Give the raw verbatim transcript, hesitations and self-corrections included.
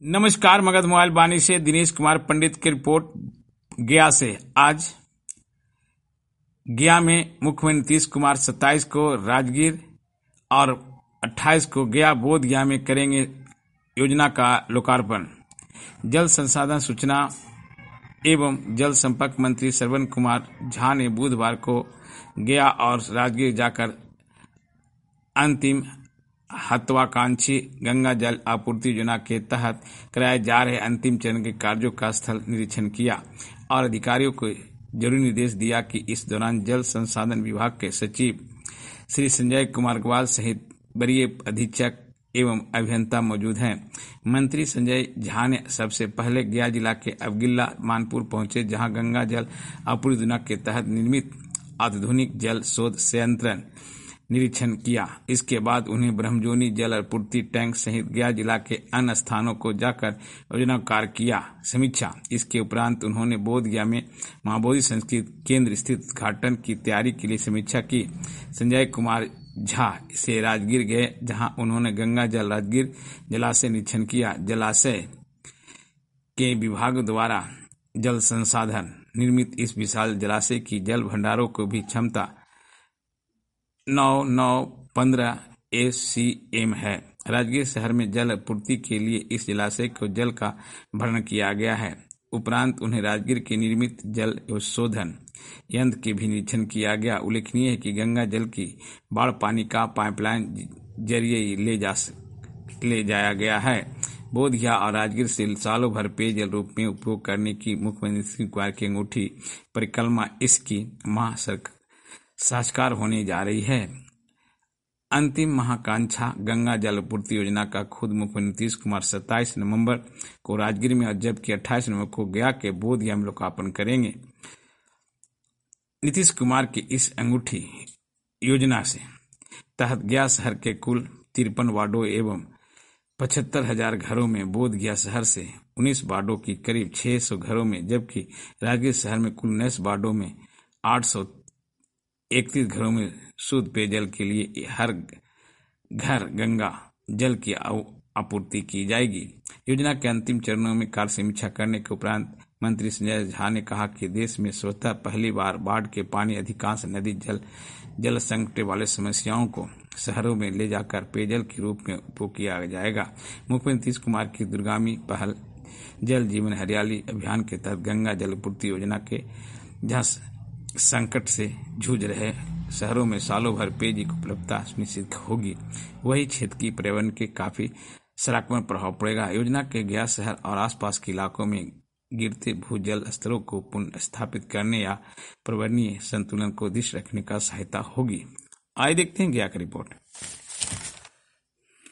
नमस्कार, मगध मोबाइल बानी से दिनेश कुमार पंडित की रिपोर्ट गया से। आज गया में मुख्यमंत्री नीतीश कुमार सत्ताईस को राजगीर और अट्ठाईस को गया बोध गया में करेंगे योजना का लोकार्पण। जल संसाधन, सूचना एवं जल संपर्क मंत्री श्रवण कुमार झा ने बुधवार को गया और राजगीर जाकर अंतिम महत्वाकांक्षी गंगा जल आपूर्ति योजना के तहत कराए जा रहे अंतिम चरण के कार्यों का स्थल निरीक्षण किया और अधिकारियों को जरूरी निर्देश दिया कि इस दौरान जल संसाधन विभाग के सचिव श्री संजय कुमार अग्रवाल सहित वरीय अधीक्षक एवं अभियंता मौजूद हैं। मंत्री संजय झा ने सबसे पहले गया जिला के अबगिल्ला मानपुर पहुंचे, जहां गंगा जल आपूर्ति योजना के तहत निर्मित आधुनिक जल शोध संयंत्र निरीक्षण किया। इसके बाद उन्हें ब्रह्मजोनी जल आपूर्ति टैंक सहित गया जिला के अन्य स्थानों को जाकर योजना कार्य किया समीक्षा। इसके उपरांत उन्होंने बोध गया में महाबोधि संस्कृत केंद्र स्थित उद्घाटन की तैयारी के लिए समीक्षा की। संजय कुमार झा से राजगीर गए, जहां उन्होंने गंगा जल राजगीर जलाशय निरीक्षण किया। जलाशय के विभाग द्वारा जल संसाधन निर्मित इस विशाल जलाशय की जल भंडारों को भी क्षमता नौ नौ पंद्रह एस सी एम है। राजगीर शहर में जल आपूर्ति के लिए इस जलाशय को जल का भरण किया गया है। उपरांत उन्हें राजगीर के निर्मित जल शोधन यंत्र के भी निरीक्षण किया गया। उल्लेखनीय है कि गंगा जल की बाढ़ पानी का पाइपलाइन जरिए ले जा ले जाया गया है। बोधगया और राजगीर से सालों भर पेयजल रूप में उपयोग करने की मुख्यमंत्री नीतीश कुमार की अंगूठी परिक्रमा इसकी माह साक्षात्कार होने जा रही है। अंतिम महाकांक्षा गंगा जल आपूर्ति योजना का खुद मुख्यमंत्री नीतीश कुमार सत्ताईस नवंबर को राजगीर में और जबकि अट्ठाईस नवंबर को गया के बोध गया में लोकार्पण करेंगे। नीतीश कुमार की इस अंगूठी योजना से तहत गया शहर के कुल तिरपन वार्डों एवं पचहत्तर हजार घरों में बोध गया शहर से उन्नीस वार्डों की करीब छह सौ घरों में, जबकि राजगीर शहर में कुल उन्नीस वार्डों में आठ सौ इकतीस घरों में शुद्ध पेयजल के लिए हर घर गंगा जल की आपूर्ति की जाएगी। योजना के अंतिम चरणों में कार्य समीक्षा करने के उपरांत मंत्री संजय झा ने कहा कि देश में स्वतः पहली बार बाढ़ के पानी अधिकांश नदी जल जल संकट वाले समस्याओं को शहरों में ले जाकर पेयजल के रूप में उपयोग किया जाएगा। मुख्यमंत्री नीतीश कुमार की दूरगामी पहल जल जीवन हरियाली अभियान के तहत गंगा जल आपूर्ति योजना के जहाँ संकट से जूझ रहे शहरों में सालों भर पेयजल की उपलब्धता सुनिश्चित होगी, वही क्षेत्र की पर्यावरण के काफी सकारात्मक प्रभाव पड़ेगा। योजना के गया शहर और आसपास के इलाकों में गिरते भूजल स्तरों को पुनः स्थापित करने या पर्यावरणीय संतुलन को दृढ़ रखने का सहायता होगी। आइए देखते हैं गया की रिपोर्ट।